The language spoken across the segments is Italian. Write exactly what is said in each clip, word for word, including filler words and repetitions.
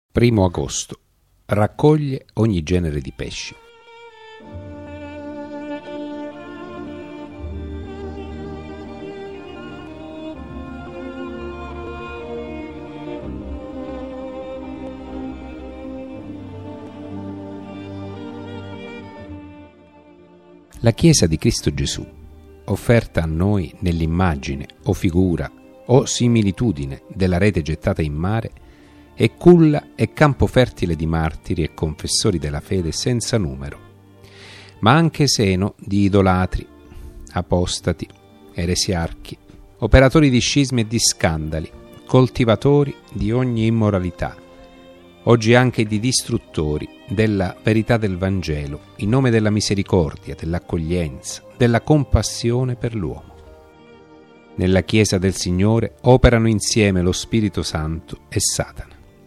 Primo agosto. Raccoglie ogni genere di pesci. La Chiesa di Cristo Gesù, offerta a noi nell'immagine o figura o similitudine della rete gettata in mare, è culla e campo fertile di martiri e confessori della fede senza numero, ma anche seno di idolatri, apostati, eresiarchi, operatori di scismi e di scandali, coltivatori di ogni immoralità, oggi anche di distruttori della verità del Vangelo, in nome della misericordia, dell'accoglienza, della compassione per l'uomo. Nella Chiesa del Signore operano insieme lo Spirito Santo e Satana.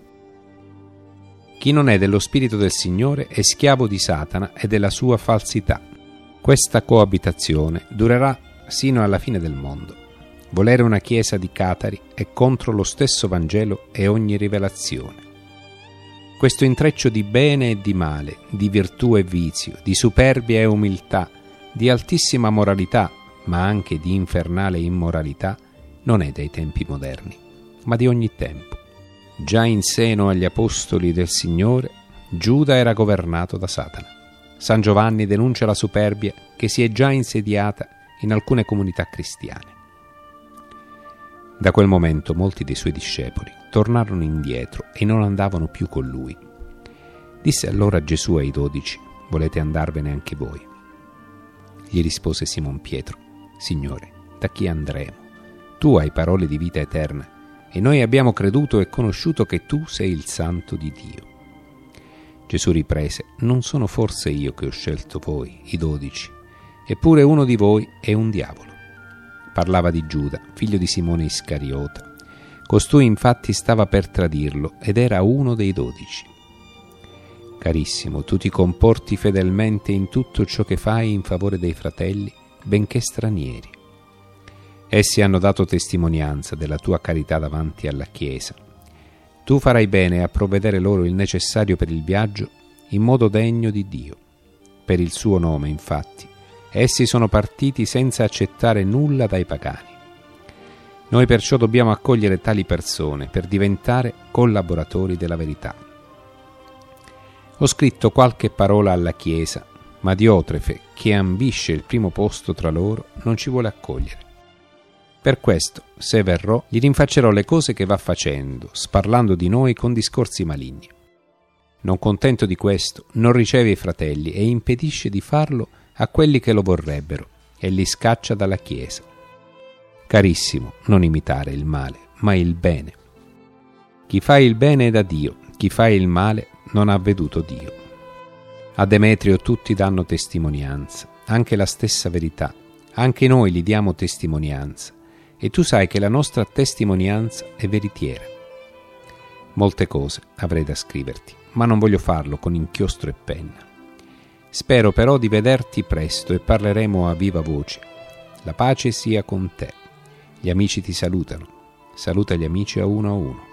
Chi non è dello Spirito del Signore è schiavo di Satana e della sua falsità. Questa coabitazione durerà sino alla fine del mondo. Volere una Chiesa di catari è contro lo stesso Vangelo e ogni rivelazione. Questo intreccio di bene e di male, di virtù e vizio, di superbia e umiltà, di altissima moralità, ma anche di infernale immoralità, non è dei tempi moderni, ma di ogni tempo. Già in seno agli apostoli del Signore, Giuda era governato da Satana. San Giovanni denuncia la superbia che si è già insediata in alcune comunità cristiane. Da quel momento molti dei suoi discepoli tornarono indietro e non andavano più con lui. Disse allora Gesù ai dodici: «Volete andarvene anche voi?» Gli rispose Simon Pietro: «Signore, da chi andremo? Tu hai parole di vita eterna, e noi abbiamo creduto e conosciuto che tu sei il Santo di Dio». Gesù riprese: «Non sono forse io che ho scelto voi, i dodici? Eppure uno di voi è un diavolo». Parlava di Giuda, figlio di Simone Iscariota. Costui infatti stava per tradirlo ed era uno dei dodici. Carissimo, tu ti comporti fedelmente in tutto ciò che fai in favore dei fratelli, benché stranieri. Essi hanno dato testimonianza della tua carità davanti alla Chiesa. Tu farai bene a provvedere loro il necessario per il viaggio in modo degno di Dio. Per il suo nome, infatti, essi sono partiti senza accettare nulla dai pagani. Noi perciò dobbiamo accogliere tali persone per diventare collaboratori della verità. Ho scritto qualche parola alla Chiesa, ma Diotrefe, che ambisce il primo posto tra loro, non ci vuole accogliere. Per questo, se verrò, gli rinfaccerò le cose che va facendo, sparlando di noi con discorsi maligni. Non contento di questo, non riceve i fratelli e impedisce di farlo a quelli che lo vorrebbero e li scaccia dalla Chiesa. Carissimo, non imitare il male, ma il bene. Chi fa il bene è da Dio, chi fa il male non ha veduto Dio. A Demetrio tutti danno testimonianza, anche la stessa verità. Anche noi gli diamo testimonianza, e tu sai che la nostra testimonianza è veritiera. Molte cose avrei da scriverti, ma non voglio farlo con inchiostro e penna. Spero però di vederti presto e parleremo a viva voce. La pace sia con te. Gli amici ti salutano. Saluta gli amici a uno a uno.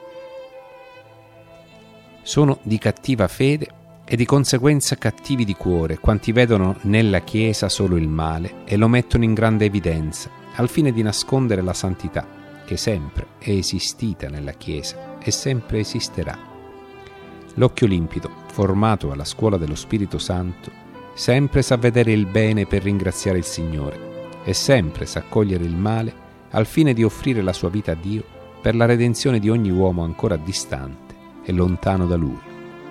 Sono di cattiva fede e di conseguenza cattivi di cuore quanti vedono nella Chiesa solo il male e lo mettono in grande evidenza, al fine di nascondere la santità, che sempre è esistita nella Chiesa e sempre esisterà. L'occhio limpido, formato alla scuola dello Spirito Santo, sempre sa vedere il bene per ringraziare il Signore e sempre sa cogliere il male al fine di offrire la sua vita a Dio per la redenzione di ogni uomo ancora distante e lontano da Lui.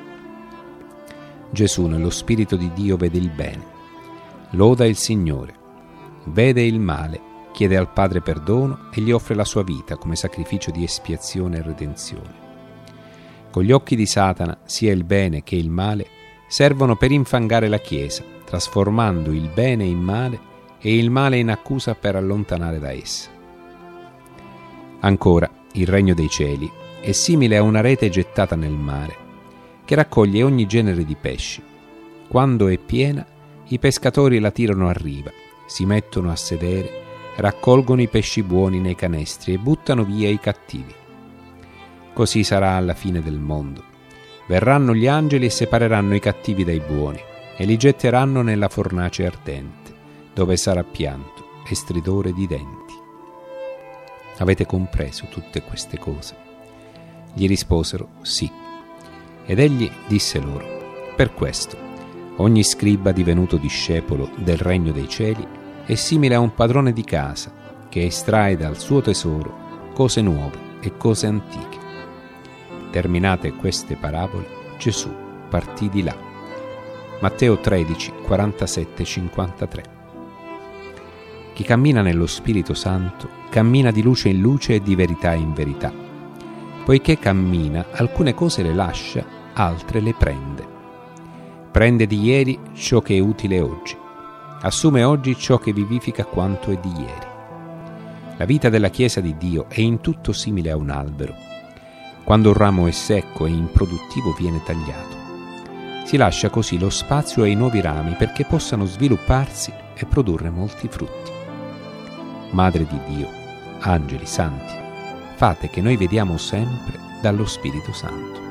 Gesù nello Spirito di Dio vede il bene, loda il Signore, vede il male, chiede al Padre perdono e gli offre la sua vita come sacrificio di espiazione e redenzione. Con gli occhi di Satana, sia il bene che il male servono per infangare la Chiesa, trasformando il bene in male e il male in accusa per allontanare da essa. Ancora, il regno dei cieli è simile a una rete gettata nel mare, che raccoglie ogni genere di pesci. Quando è piena, i pescatori la tirano a riva, si mettono a sedere, raccolgono i pesci buoni nei canestri e buttano via i cattivi. Così sarà alla fine del mondo. Verranno gli angeli e separeranno i cattivi dai buoni e li getteranno nella fornace ardente, dove sarà pianto e stridore di denti. Avete compreso tutte queste cose? Gli risposero sì. Ed egli disse loro: per questo ogni scriba divenuto discepolo del regno dei cieli è simile a un padrone di casa che estrae dal suo tesoro cose nuove e cose antiche. Terminate queste parabole, Gesù partì di là. Matteo tredici, quarantasette cinquantatré. Chi cammina nello Spirito Santo cammina di luce in luce e di verità in verità. Poiché cammina, alcune cose le lascia, altre le prende. Prende di ieri ciò che è utile oggi. Assume oggi ciò che vivifica quanto è di ieri. La vita della Chiesa di Dio è in tutto simile a un albero. Quando un ramo è secco e improduttivo viene tagliato. Si lascia così lo spazio ai nuovi rami perché possano svilupparsi e produrre molti frutti. Madre di Dio, angeli santi, fate che noi vediamo sempre dallo Spirito Santo.